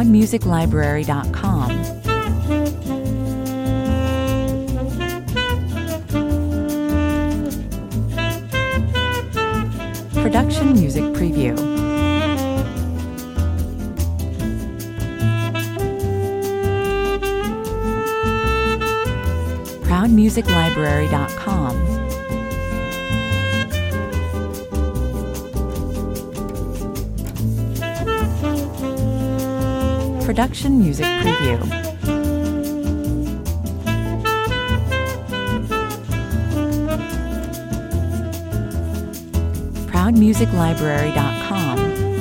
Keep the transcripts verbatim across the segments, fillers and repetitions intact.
proud music library dot com. Production Music Preview. proud music library dot com. Production Music Preview. proud music library dot com.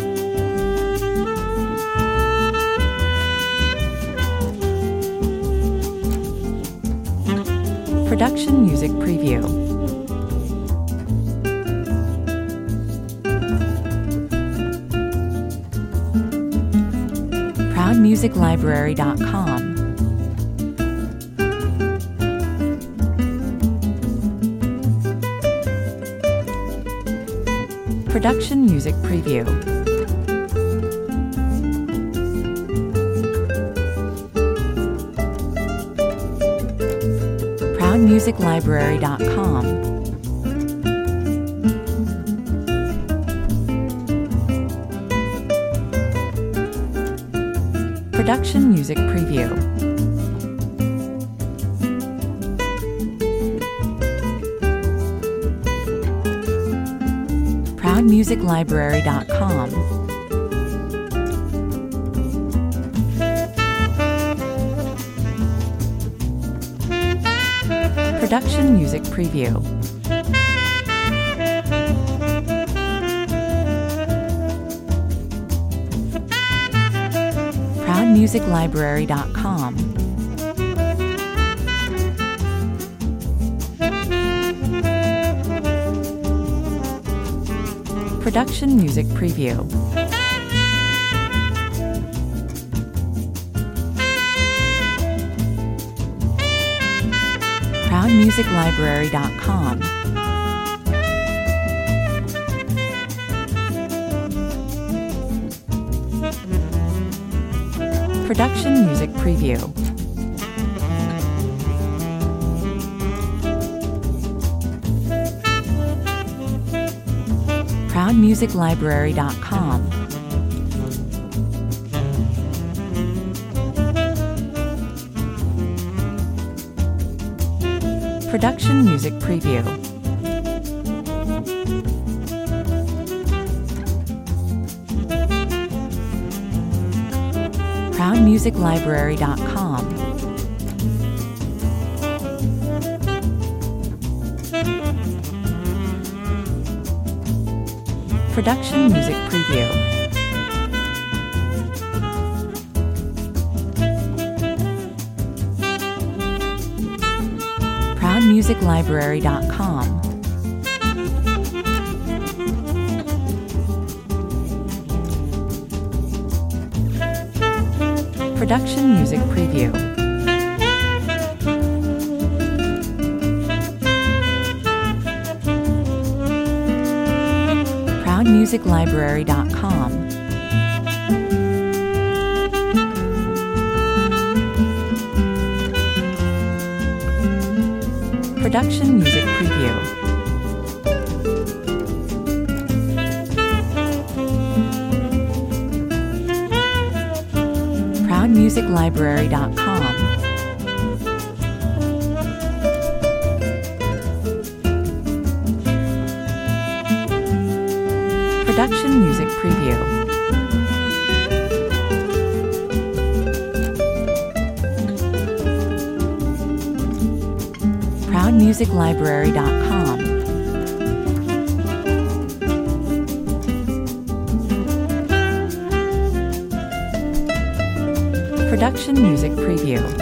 Production Music Preview. proud music library dot com. Production Music Preview. proud music library dot com. Production Music Preview. proud music library dot com. Production Music Preview. proud music library dot com. Production Music Preview. proud music library dot com. Production Music Preview. proud music library dot com. Production Music Preview. proud music library dot com. Production Music Preview. proud music library dot com. Production Music Preview. proud music library dot com. Production Music Preview. proud music library dot com. Production Music Preview. proud music library dot com. Production Music Preview.